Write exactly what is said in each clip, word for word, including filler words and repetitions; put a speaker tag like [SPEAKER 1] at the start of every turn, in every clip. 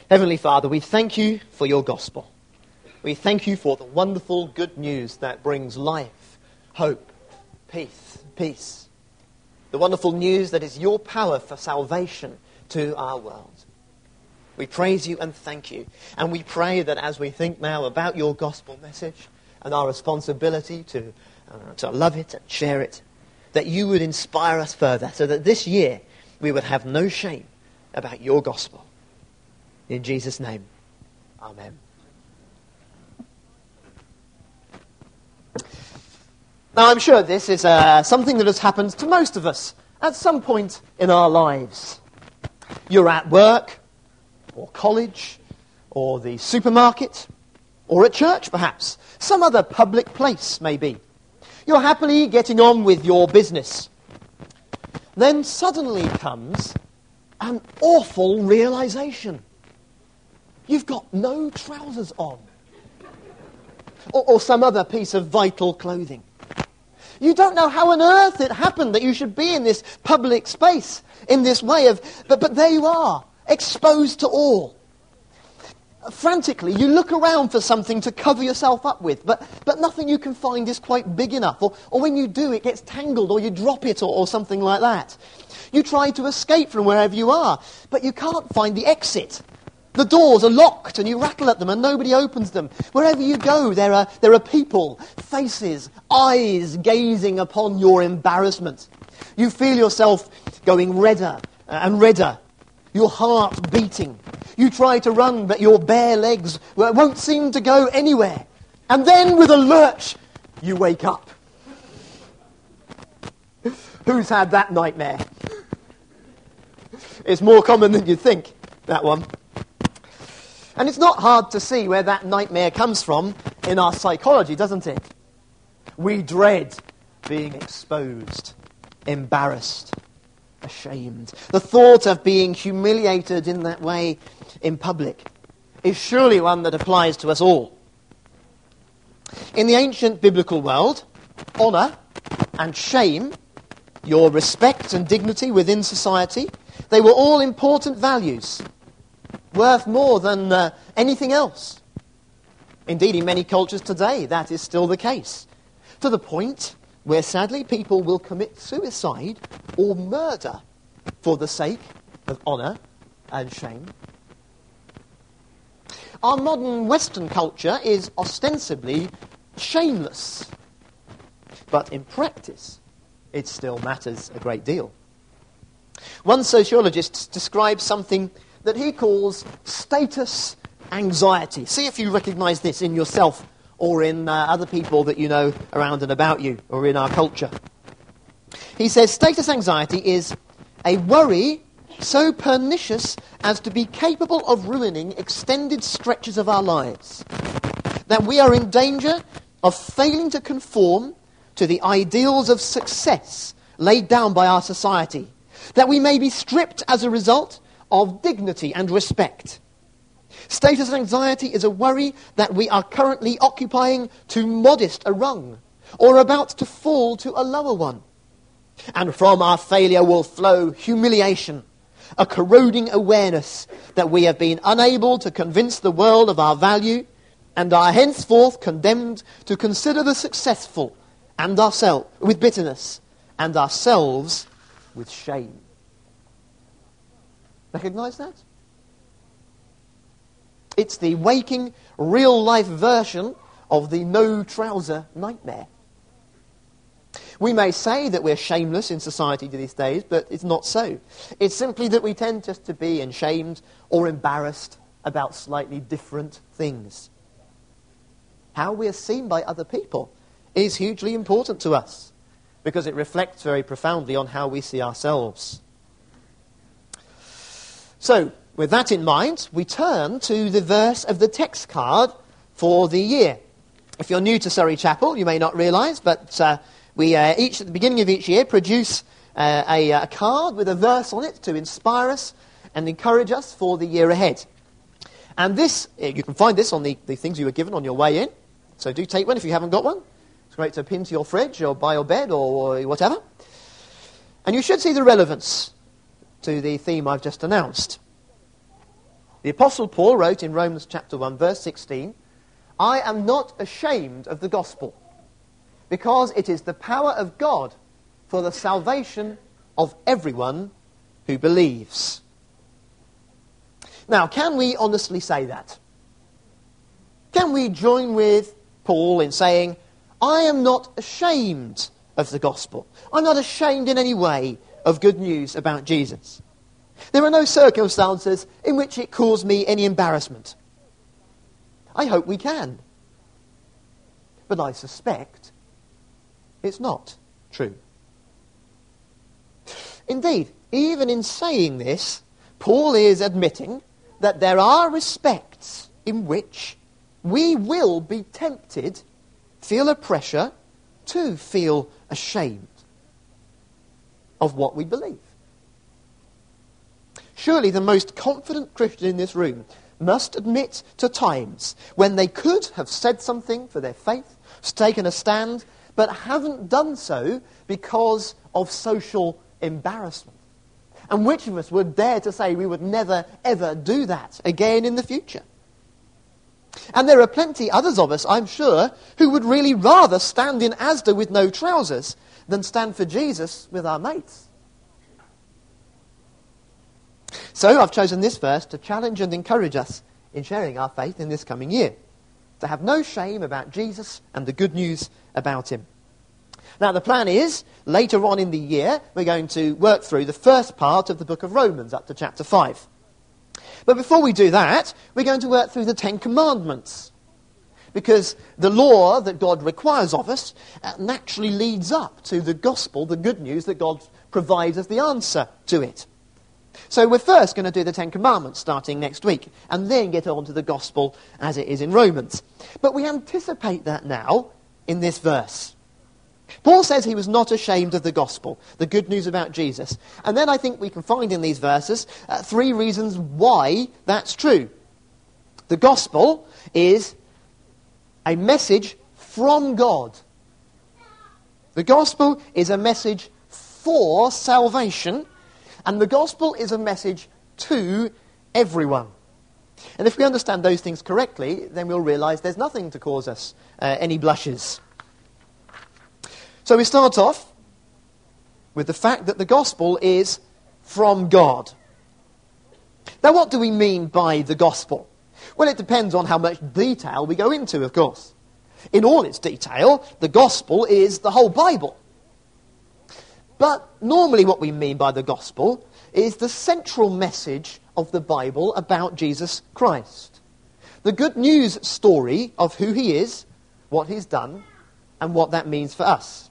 [SPEAKER 1] Heavenly Father, we thank you for your gospel. We thank you for the wonderful good news that brings life, hope, peace, peace. The wonderful news that is your power for salvation to our world. We praise you and thank you. And we pray that as we think now about your gospel message and our responsibility to, uh, to love it and share it, that you would inspire us further so that this year we would have no shame about your gospel. In Jesus' name, amen. Now, I'm sure this is uh, something that has happened to most of us at some point in our lives. You're at work, or college, or the supermarket, or at church, perhaps. Some other public place, maybe. You're happily getting on with your business. Then suddenly comes an awful realization. You've got no trousers on. Or, or some other piece of vital clothing. You don't know how on earth it happened that you should be in this public space, in this way of... But, but there you are, exposed to all. Frantically, you look around for something to cover yourself up with, but, but nothing you can find is quite big enough. Or, or when you do, it gets tangled, or you drop it, or, or something like that. You try to escape from wherever you are, but you can't find the exit. The doors are locked, and you rattle at them, and nobody opens them. Wherever you go, there are, there are people, faces, eyes gazing upon your embarrassment. You feel yourself going redder and redder, your heart beating. You try to run, but your bare legs won't seem to go anywhere. And then, with a lurch, you wake up. Who's had that nightmare? It's more common than you think, that one. And it's not hard to see where that nightmare comes from in our psychology, doesn't it? We dread being exposed, embarrassed, ashamed. The thought of being humiliated in that way in public is surely one that applies to us all. In the ancient biblical world, honour and shame, your respect and dignity within society, they were all important values, worth more than uh, anything else. Indeed, in many cultures today, that is still the case. To the point where, sadly, people will commit suicide or murder for the sake of honour and shame. Our modern Western culture is ostensibly shameless. But in practice, it still matters a great deal. One sociologist describes something that he calls status anxiety. See if you recognise this in yourself or in uh, other people that you know around and about you or in our culture. He says status anxiety is a worry so pernicious as to be capable of ruining extended stretches of our lives, that we are in danger of failing to conform to the ideals of success laid down by our society, that we may be stripped as a result of dignity and respect. Status anxiety is a worry that we are currently occupying too modest a rung, or about to fall to a lower one. And from our failure will flow humiliation, a corroding awareness that we have been unable to convince the world of our value, and are henceforth condemned to consider the successful and ourselves with bitterness, and ourselves with shame. Recognise that? It's the waking, real-life version of the no-trouser nightmare. We may say that we're shameless in society these days, but it's not so. It's simply that we tend just to be ashamed or embarrassed about slightly different things. How we are seen by other people is hugely important to us, because it reflects very profoundly on how we see ourselves. So, with that in mind, we turn to the verse of the text card for the year. If you're new to Surrey Chapel, you may not realise, but uh, we uh, each at the beginning of each year produce uh, a, a card with a verse on it to inspire us and encourage us for the year ahead. And this, you can find this on the, the things you were given on your way in, so do take one if you haven't got one. It's great to pin to your fridge or by your bed or, or whatever. And you should see the relevance to the theme I've just announced. The Apostle Paul wrote in Romans chapter one, verse sixteen, "I am not ashamed of the gospel, because it is the power of God for the salvation of everyone who believes." Now, can we honestly say that? Can we join with Paul in saying, "I am not ashamed of the gospel. I'm not ashamed in any way of good news about Jesus. There are no circumstances in which it caused me any embarrassment"? I hope we can. But I suspect it's not true. Indeed, even in saying this, Paul is admitting that there are respects in which we will be tempted, feel a pressure to feel ashamed of what we believe. Surely the most confident Christian in this room must admit to times when they could have said something for their faith, taken a stand, but haven't done so because of social embarrassment. And which of us would dare to say we would never, ever do that again in the future? And there are plenty others of us, I'm sure, who would really rather stand in Asda with no trousers than stand for Jesus with our mates. So I've chosen this verse to challenge and encourage us in sharing our faith in this coming year, to have no shame about Jesus and the good news about him. Now the plan is, later on in the year, we're going to work through the first part of the book of Romans up to chapter five. But before we do that, we're going to work through the Ten Commandments, because the law that God requires of us uh, naturally leads up to the gospel, the good news that God provides as the answer to it. So we're first going to do the Ten Commandments starting next week, and then get on to the gospel as it is in Romans. But we anticipate that now in this verse. Paul says he was not ashamed of the gospel, the good news about Jesus. And then I think we can find in these verses uh, three reasons why that's true. The gospel is a message from God. The gospel is a message for salvation, and the gospel is a message to everyone. And if we understand those things correctly, then we'll realise there's nothing to cause us uh, any blushes. So we start off with the fact that the gospel is from God. Now what do we mean by the gospel? Well, it depends on how much detail we go into, of course. In all its detail, the gospel is the whole Bible. But normally what we mean by the gospel is the central message of the Bible about Jesus Christ. The good news story of who he is, what he's done, and what that means for us.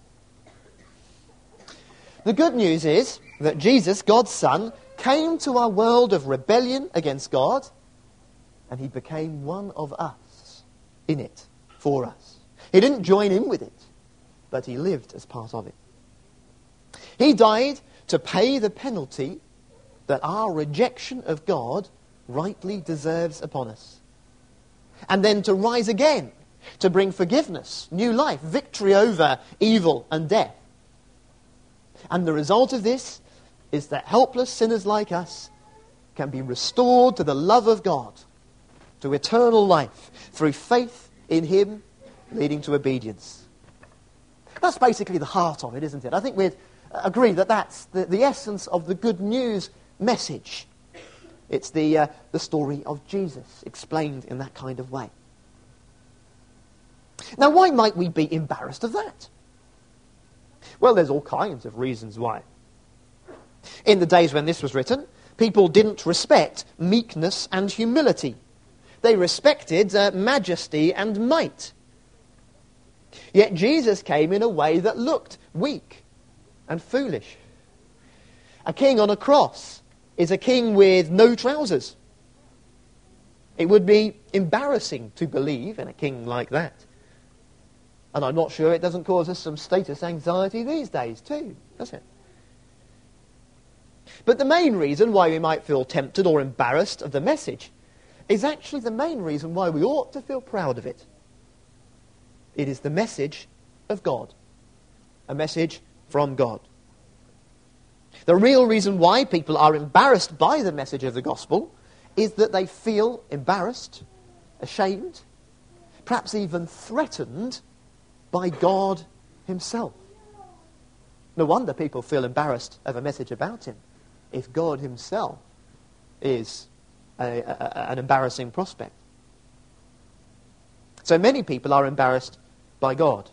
[SPEAKER 1] The good news is that Jesus, God's Son, came to our world of rebellion against God, and he became one of us in it, for us. He didn't join in with it, but he lived as part of it. He died to pay the penalty that our rejection of God rightly deserves upon us. And then to rise again, to bring forgiveness, new life, victory over evil and death. And the result of this is that helpless sinners like us can be restored to the love of God, to eternal life, through faith in him, leading to obedience. That's basically the heart of it, isn't it? I think we'd agree that that's the, the essence of the good news message. It's the, uh, the story of Jesus explained in that kind of way. Now, why might we be embarrassed of that? Well, there's all kinds of reasons why. In the days when this was written, people didn't respect meekness and humility. They respected uh, majesty and might. Yet Jesus came in a way that looked weak and foolish. A king on a cross is a king with no trousers. It would be embarrassing to believe in a king like that. And I'm not sure it doesn't cause us some status anxiety these days too, does it? But the main reason why we might feel tempted or embarrassed of the message is actually the main reason why we ought to feel proud of it. It is the message of God. A message from God. The real reason why people are embarrassed by the message of the gospel is that they feel embarrassed, ashamed, perhaps even threatened by God himself. No wonder people feel embarrassed of a message about him if God himself is a, a, an embarrassing prospect. So many people are embarrassed by God.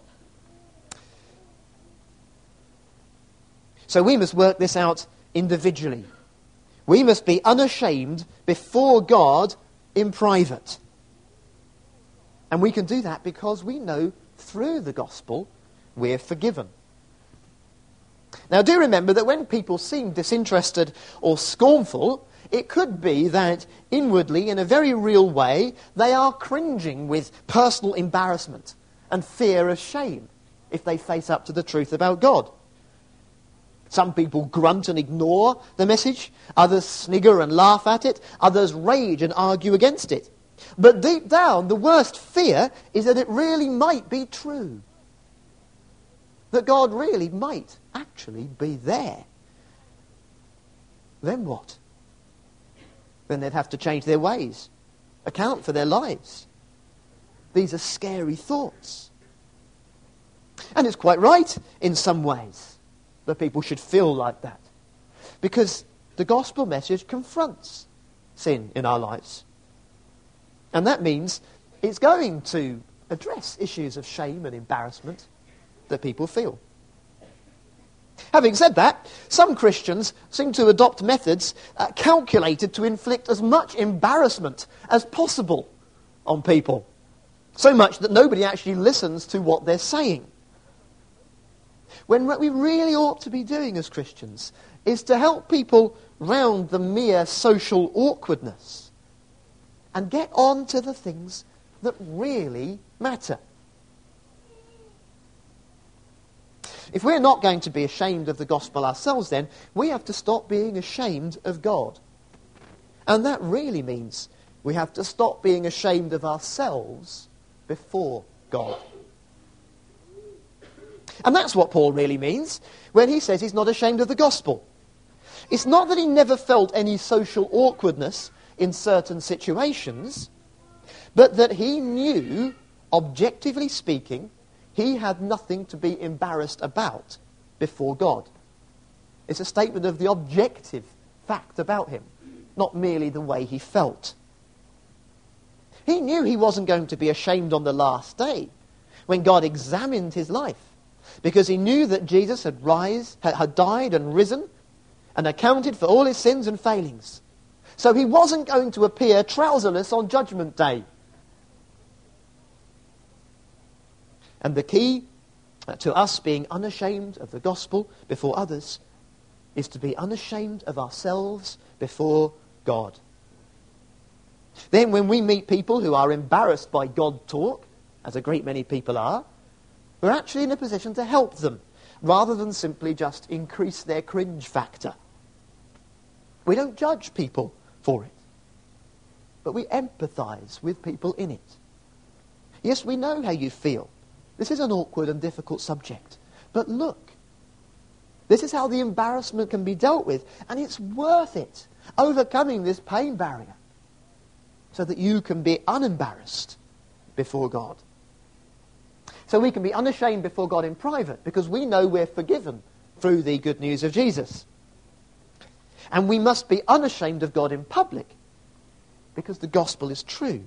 [SPEAKER 1] So we must work this out individually. We must be unashamed before God in private. And we can do that because we know through the gospel we're forgiven. Now do remember that when people seem disinterested or scornful, it could be that inwardly, in a very real way, they are cringing with personal embarrassment and fear of shame if they face up to the truth about God. Some people grunt and ignore the message, others snigger and laugh at it, others rage and argue against it. But deep down, the worst fear is that it really might be true. That God really might actually be there. Then what? Then they'd have to change their ways, account for their lives. These are scary thoughts. And it's quite right in some ways that people should feel like that. Because the gospel message confronts sin in our lives. And that means it's going to address issues of shame and embarrassment that people feel. Having said that, some Christians seem to adopt methods uh, calculated to inflict as much embarrassment as possible on people. So much that nobody actually listens to what they're saying. When what we really ought to be doing as Christians is to help people round the mere social awkwardness and get on to the things that really matter. If we're not going to be ashamed of the gospel ourselves, then we have to stop being ashamed of God. And that really means we have to stop being ashamed of ourselves before God. And that's what Paul really means when he says he's not ashamed of the gospel. It's not that he never felt any social awkwardness in certain situations, but that he knew, objectively speaking, he had nothing to be embarrassed about before God. It's a statement of the objective fact about him, not merely the way he felt. He knew he wasn't going to be ashamed on the last day when God examined his life, because he knew that Jesus had rise, had died and risen and accounted for all his sins and failings. So he wasn't going to appear trouserless on Judgment Day. And the key to us being unashamed of the gospel before others is to be unashamed of ourselves before God. Then when we meet people who are embarrassed by God talk, as a great many people are, we're actually in a position to help them, rather than simply just increase their cringe factor. We don't judge people for it, but we empathise with people in it. Yes, we know how you feel. This is an awkward and difficult subject. But look, this is how the embarrassment can be dealt with, and it's worth it, overcoming this pain barrier, so that you can be unembarrassed before God. So we can be unashamed before God in private, because we know we're forgiven through the good news of Jesus. And we must be unashamed of God in public, because the gospel is true.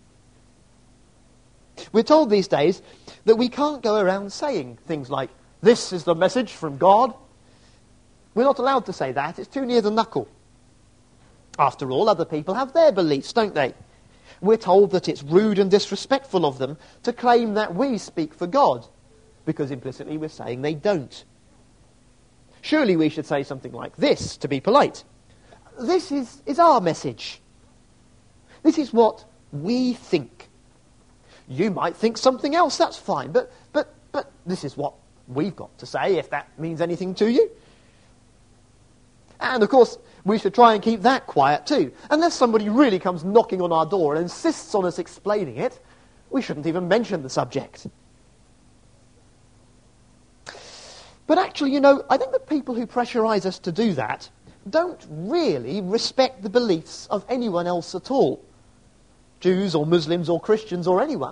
[SPEAKER 1] We're told these days that we can't go around saying things like, this is the message from God. We're not allowed to say that. It's too near the knuckle. After all, other people have their beliefs, don't they? We're told that it's rude and disrespectful of them to claim that we speak for God, because implicitly we're saying they don't. Surely we should say something like this to be polite. This is, is our message. This is what we think. You might think something else, that's fine, but, but, but this is what we've got to say, if that means anything to you. And of course, we should try and keep that quiet too. Unless somebody really comes knocking on our door and insists on us explaining it, we shouldn't even mention the subject. But actually, you know, I think the people who pressurize us to do that don't really respect the beliefs of anyone else at all. Jews or Muslims or Christians or anyone.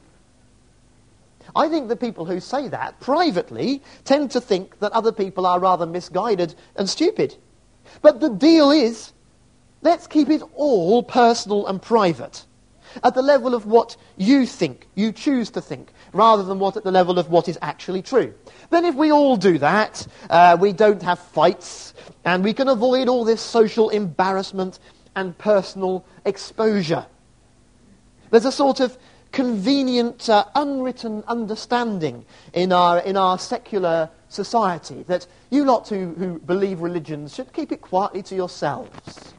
[SPEAKER 1] I think the people who say that privately tend to think that other people are rather misguided and stupid. But the deal is, let's keep it all personal and private, at the level of what you think, you choose to think, rather than what at the level of what is actually true. Then if we all do that, uh, we don't have fights, and we can avoid all this social embarrassment and personal exposure. There's a sort of convenient, uh, unwritten understanding in our in our secular society that you lot who, who believe religions should keep it quietly to yourselves.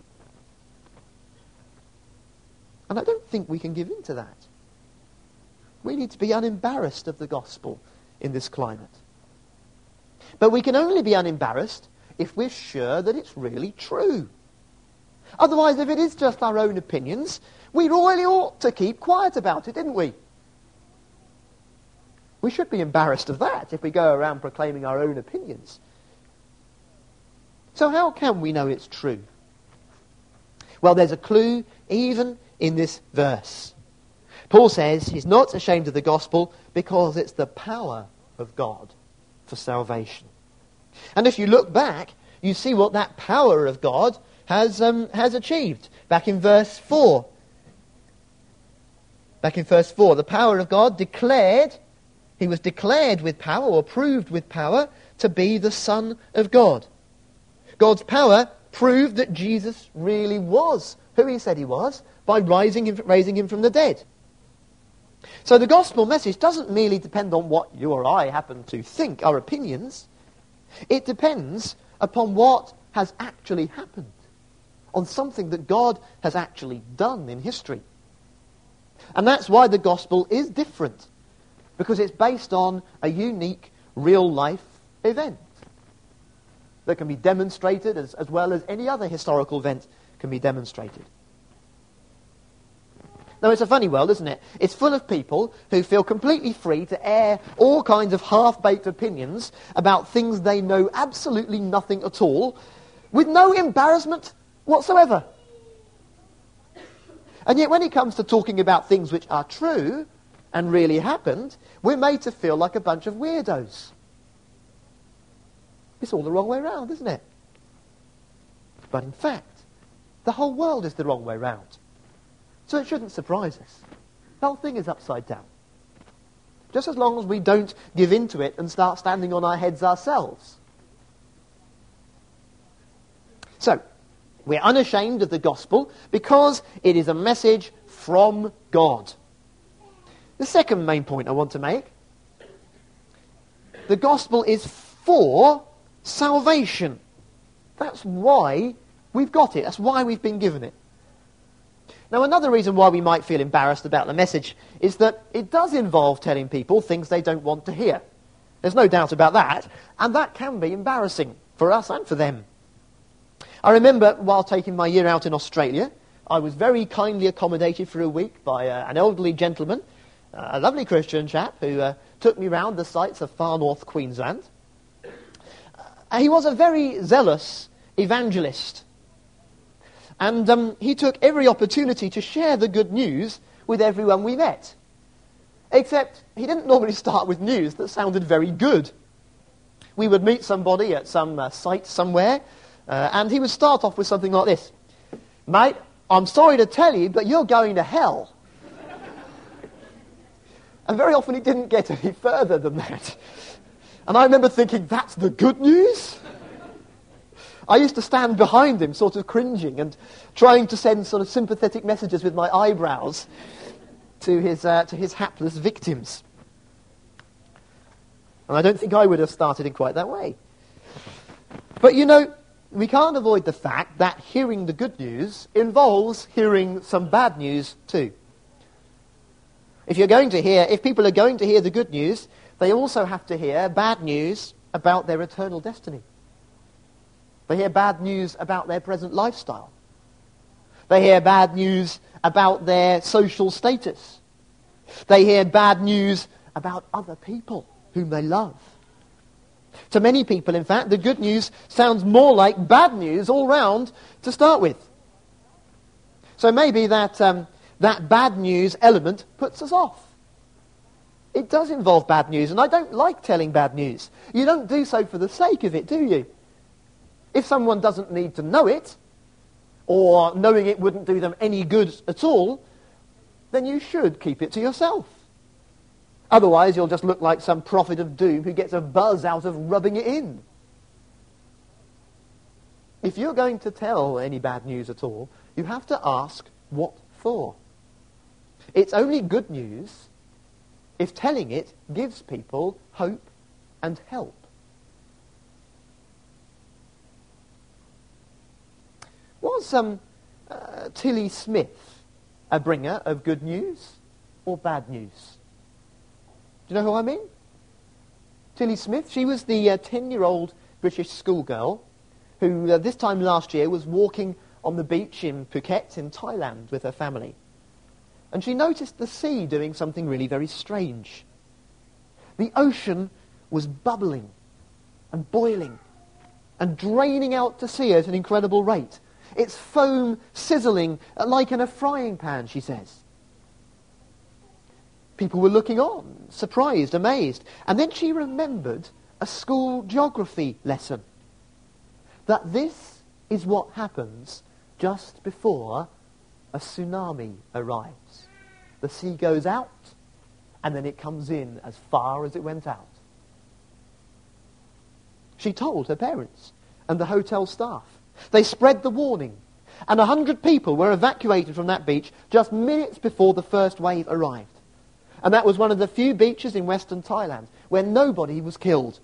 [SPEAKER 1] And I don't think we can give in to that. We need to be unembarrassed of the gospel in this climate. But we can only be unembarrassed if we're sure that it's really true. Otherwise, if it is just our own opinions, we really ought to keep quiet about it, didn't we? We should be embarrassed of that if we go around proclaiming our own opinions. So how can we know it's true? Well, there's a clue even in this verse. Paul says he's not ashamed of the gospel because it's the power of God for salvation. And if you look back, you see what that power of God has um, has achieved. Back in verse four. Back in verse four, the power of God declared, he was declared with power, or proved with power, to be the Son of God. God's power proved that Jesus really was who he said he was by rising him, raising him from the dead. So the gospel message doesn't merely depend on what you or I happen to think, our opinions. It depends upon what has actually happened, on something that God has actually done in history. And that's why the gospel is different, because it's based on a unique, real-life event that can be demonstrated as, as well as any other historical event can be demonstrated. Now, it's a funny world, isn't it? It's full of people who feel completely free to air all kinds of half-baked opinions about things they know absolutely nothing at all, with no embarrassment whatsoever. And yet when it comes to talking about things which are true and really happened, we're made to feel like a bunch of weirdos. It's all the wrong way round, isn't it? But in fact, the whole world is the wrong way round. So it shouldn't surprise us. The whole thing is upside down. Just as long as we don't give in to it and start standing on our heads ourselves. So, we're unashamed of the gospel because it is a message from God. The second main point I want to make, the gospel is for salvation. That's why we've got it. That's why we've been given it. Now, another reason why we might feel embarrassed about the message is that it does involve telling people things they don't want to hear. There's no doubt about that, and that can be embarrassing for us and for them. I remember while taking my year out in Australia, I was very kindly accommodated for a week by uh, an elderly gentleman, uh, a lovely Christian chap, who uh, took me round the sites of far north Queensland. Uh, he was a very zealous evangelist. And um, he took every opportunity to share the good news with everyone we met. Except he didn't normally start with news that sounded very good. We would meet somebody at some uh, site somewhere, uh, and he would start off with something like this. Mate, I'm sorry to tell you, but you're going to hell. And very often he didn't get any further than that. And I remember thinking, that's the good news? I used to stand behind him, sort of cringing and trying to send sort of sympathetic messages with my eyebrows to his uh, to his hapless victims. And I don't think I would have started in quite that way. But you know, we can't avoid the fact that hearing the good news involves hearing some bad news too. If you're going to hear, if people are going to hear the good news, they also have to hear bad news about their eternal destiny. They hear bad news about their present lifestyle. They hear bad news about their social status. They hear bad news about other people whom they love. To many people, in fact, the good news sounds more like bad news all round to start with. So maybe that, um, that bad news element puts us off. It does involve bad news, and I don't like telling bad news. You don't do so for the sake of it, do you? If someone doesn't need to know it, or knowing it wouldn't do them any good at all, then you should keep it to yourself. Otherwise, you'll just look like some prophet of doom who gets a buzz out of rubbing it in. If you're going to tell any bad news at all, you have to ask, what for? It's only good news if telling it gives people hope and help. Was um, uh, Tilly Smith a bringer of good news or bad news? Do you know who I mean? Tilly Smith, she was the uh, ten-year-old British schoolgirl who uh, this time last year was walking on the beach in Phuket in Thailand with her family. And she noticed the sea doing something really very strange. The ocean was bubbling and boiling and draining out to sea at an incredible rate. Its foam sizzling like in a frying pan, she says. People were looking on, surprised, amazed. And then she remembered a school geography lesson. That this is what happens just before a tsunami arrives. The sea goes out, and then it comes in as far as it went out. She told her parents and the hotel staff. They spread the warning, and a hundred people were evacuated from that beach just minutes before the first wave arrived. And that was one of the few beaches in western Thailand where nobody was killed.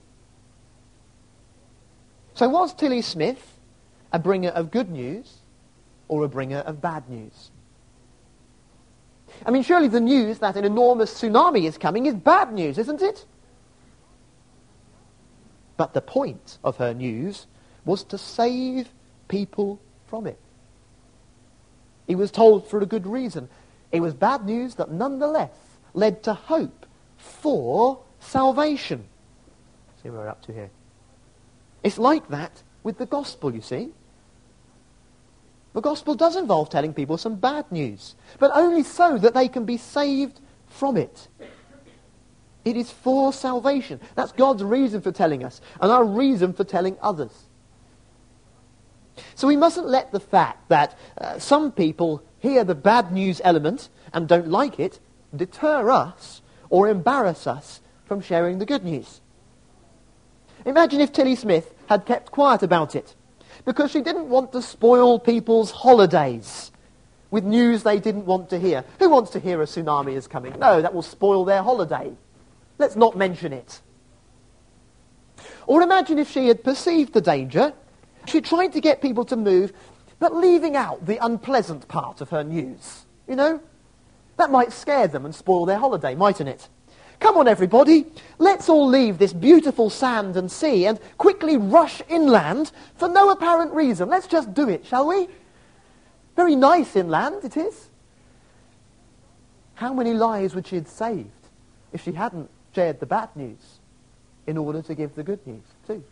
[SPEAKER 1] So was Tilly Smith a bringer of good news or a bringer of bad news? I mean, surely the news that an enormous tsunami is coming is bad news, isn't it? But the point of her news was to save people from it. It was told for a good reason. It was bad news that nonetheless led to hope for salvation. See where we're up to here. It's like that with the gospel, you see. The gospel does involve telling people some bad news, but only so that they can be saved from it. It is for salvation. That's God's reason for telling us, and our reason for telling others. So we mustn't let the fact that uh, some people hear the bad news element and don't like it deter us or embarrass us from sharing the good news. Imagine if Tilly Smith had kept quiet about it because she didn't want to spoil people's holidays with news they didn't want to hear. Who wants to hear a tsunami is coming? No, that will spoil their holiday. Let's not mention it. Or imagine if she had perceived the danger, she tried to get people to move, but leaving out the unpleasant part of her news. You know? That might scare them and spoil their holiday, mightn't it? Come on, everybody, let's all leave this beautiful sand and sea and quickly rush inland for no apparent reason. Let's just do it, shall we? Very nice inland, it is. How many lives would she have saved if she hadn't shared the bad news in order to give the good news too?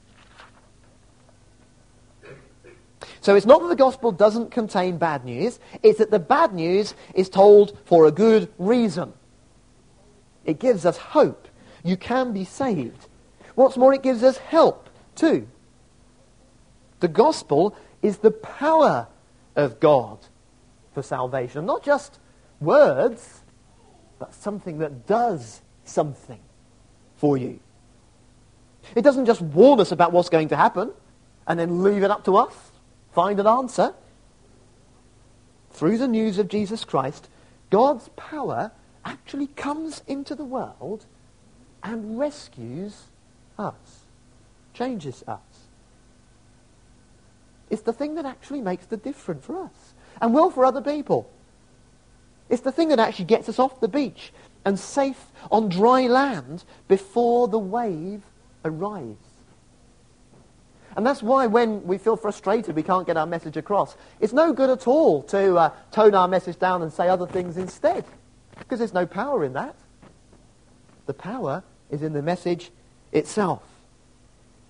[SPEAKER 1] So it's not that the gospel doesn't contain bad news, it's that the bad news is told for a good reason. It gives us hope. You can be saved. What's more, it gives us help too. The gospel is the power of God for salvation. Not just words, but something that does something for you. It doesn't just warn us about what's going to happen and then leave it up to us. Find an answer. Through the news of Jesus Christ, God's power actually comes into the world and rescues us, changes us. It's the thing that actually makes the difference for us, and will for other people. It's the thing that actually gets us off the beach and safe on dry land before the wave arrives. And that's why when we feel frustrated we can't get our message across, it's no good at all to uh, tone our message down and say other things instead, because there's no power in that. The power is in the message itself.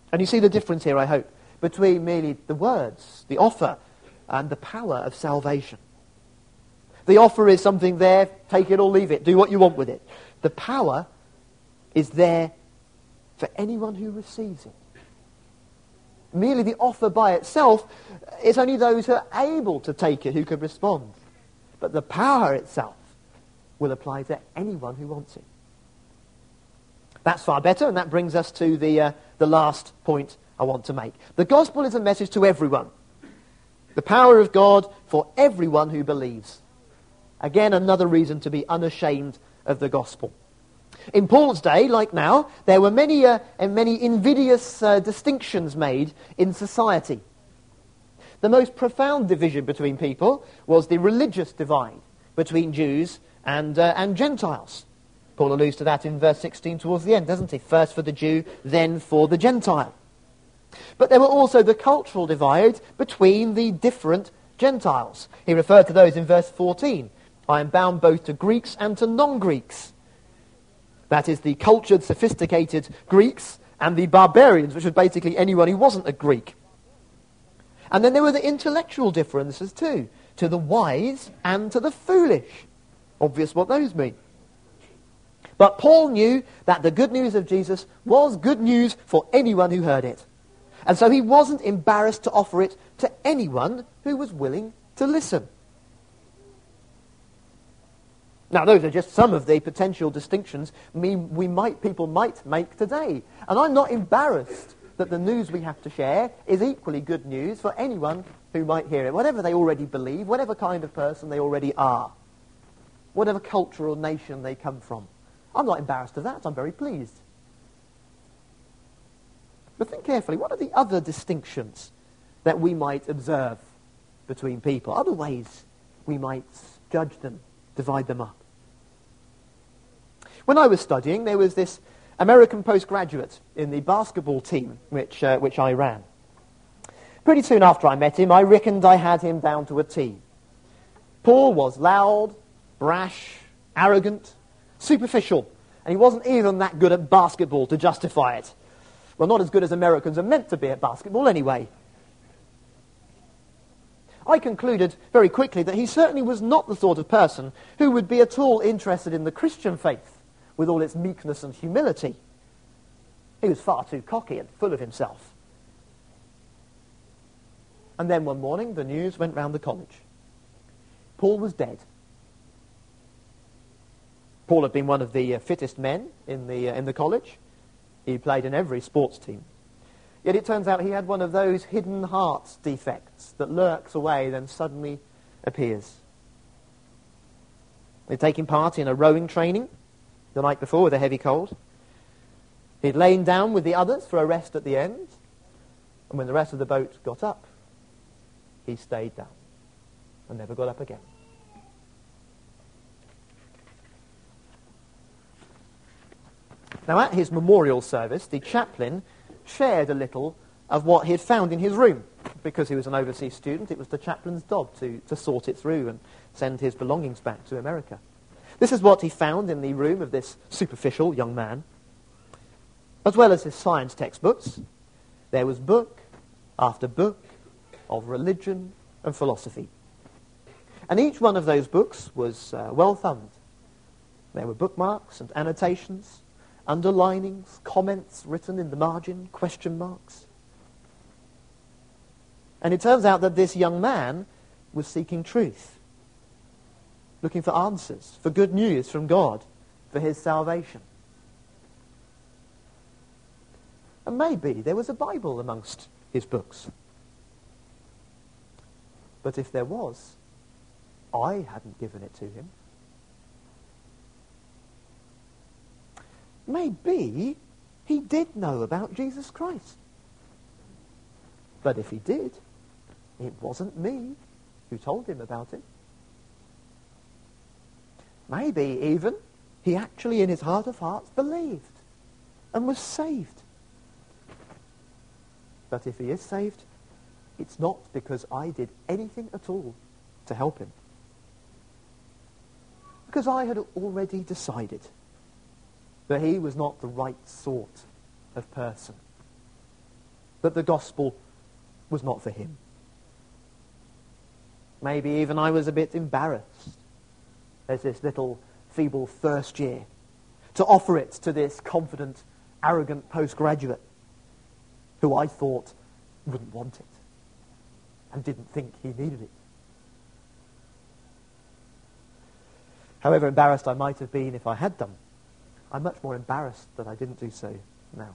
[SPEAKER 1] And you see the difference here, I hope, between merely the words, the offer, and the power of salvation. The offer is something there, take it or leave it, do what you want with it. The power is there for anyone who receives it. Merely the offer by itself, it's only those who are able to take it who can respond. But the power itself will apply to anyone who wants it. That's far better, and that brings us to the, uh, the last point I want to make. The gospel is a message to everyone. The power of God for everyone who believes. Again, another reason to be unashamed of the gospel. In Paul's day, like now, there were many uh, and many invidious uh, distinctions made in society. The most profound division between people was the religious divide between Jews and, uh, and Gentiles. Paul alludes to that in verse sixteen towards the end, doesn't he? First for the Jew, then for the Gentile. But there were also the cultural divide between the different Gentiles. He referred to those in verse fourteen. I am bound both to Greeks and to non-Greeks. That is the cultured, sophisticated Greeks and the barbarians, which was basically anyone who wasn't a Greek. And then there were the intellectual differences too, to the wise and to the foolish. Obvious what those mean. But Paul knew that the good news of Jesus was good news for anyone who heard it. And so he wasn't embarrassed to offer it to anyone who was willing to listen. Now, those are just some of the potential distinctions we, we might, people might make today. And I'm not embarrassed that the news we have to share is equally good news for anyone who might hear it, whatever they already believe, whatever kind of person they already are, whatever culture or nation they come from. I'm not embarrassed of that. I'm very pleased. But think carefully, what are the other distinctions that we might observe between people? Other ways we might judge them, divide them up. When I was studying, there was this American postgraduate in the basketball team which, uh, which I ran. Pretty soon after I met him, I reckoned I had him down to a T. Paul was loud, brash, arrogant, superficial, and he wasn't even that good at basketball to justify it. Well, not as good as Americans are meant to be at basketball anyway. I concluded very quickly that he certainly was not the sort of person who would be at all interested in the Christian faith with all its meekness and humility. He was far too cocky and full of himself. And then one morning the news went round the college. Paul was dead. Paul had been one of the uh, fittest men in the, uh, in the college. He played in every sports team. Yet it turns out he had one of those hidden heart defects that lurks away, then suddenly appears. They'd taken part in a rowing training the night before with a heavy cold. He'd lain down with the others for a rest at the end, and when the rest of the boat got up, he stayed down and never got up again. Now, at his memorial service, the chaplain shared a little of what he had found in his room. Because he was an overseas student, it was the chaplain's job to, to sort it through and send his belongings back to America. This is what he found in the room of this superficial young man. As well as his science textbooks, there was book after book of religion and philosophy. And each one of those books was uh, well thumbed. There were bookmarks and annotations, underlinings, comments written in the margin, question marks. And it turns out that this young man was seeking truth, looking for answers, for good news from God, for his salvation. And maybe there was a Bible amongst his books. But if there was, I hadn't given it to him. Maybe he did know about Jesus Christ. But if he did, it wasn't me who told him about it. Maybe even he actually in his heart of hearts believed and was saved. But if he is saved, it's not because I did anything at all to help him. Because I had already decided that he was not the right sort of person that the gospel was not for him. Maybe even I was a bit embarrassed as this little feeble first year to offer it to this confident, arrogant postgraduate who I thought wouldn't want it and didn't think he needed it. However embarrassed I might have been if I had done, I'm much more embarrassed that I didn't do so now.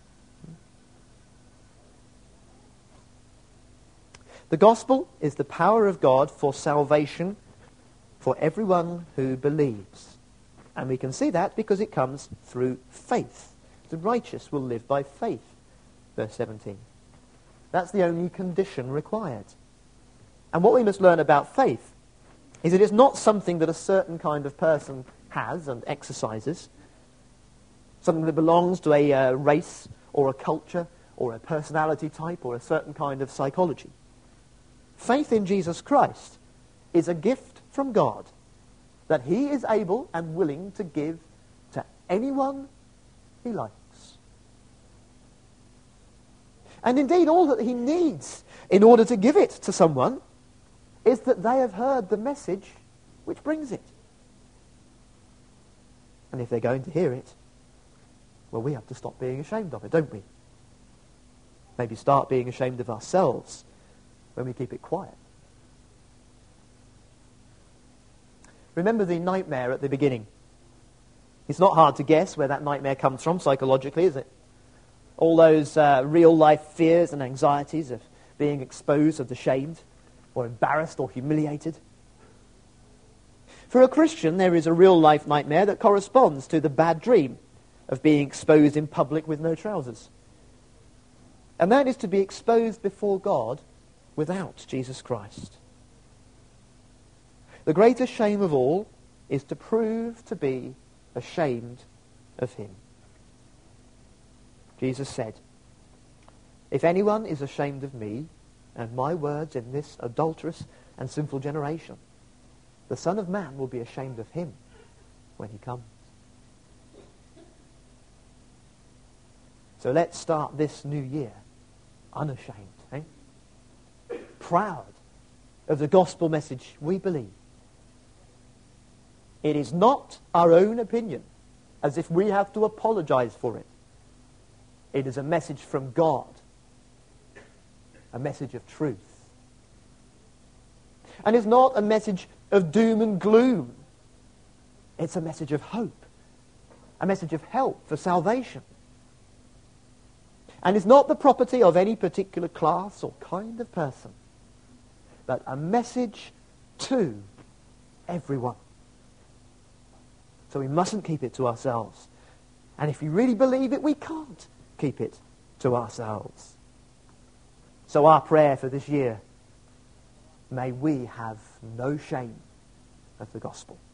[SPEAKER 1] The gospel is the power of God for salvation for everyone who believes. And we can see that because it comes through faith. The righteous will live by faith, verse seventeen. That's the only condition required. And what we must learn about faith is that it's not something that a certain kind of person has and exercises, something that belongs to a uh, race or a culture or a personality type or a certain kind of psychology. Faith in Jesus Christ is a gift from God that he is able and willing to give to anyone he likes. And indeed, all that he needs in order to give it to someone is that they have heard the message which brings it. And if they're going to hear it, well, we have to stop being ashamed of it, don't we? Maybe start being ashamed of ourselves when we keep it quiet. Remember the nightmare at the beginning. It's not hard to guess where that nightmare comes from psychologically, is it? All those uh, real-life fears and anxieties of being exposed, of ashamed, or embarrassed, or humiliated. For a Christian, there is a real-life nightmare that corresponds to the bad dream of being exposed in public with no trousers. And that is to be exposed before God without Jesus Christ. The greatest shame of all is to prove to be ashamed of him. Jesus said, "If anyone is ashamed of me and my words in this adulterous and sinful generation, the Son of Man will be ashamed of him when he comes." So let's start this new year unashamed, eh? Proud of the gospel message we believe. It is not our own opinion, as if we have to apologize for it. It is a message from God, a message of truth. And it's not a message of doom and gloom. It's a message of hope, a message of help for salvation. And it's not the property of any particular class or kind of person, but a message to everyone. So we mustn't keep it to ourselves. And if we really believe it, we can't keep it to ourselves. So our prayer for this year, may we have no shame of the gospel.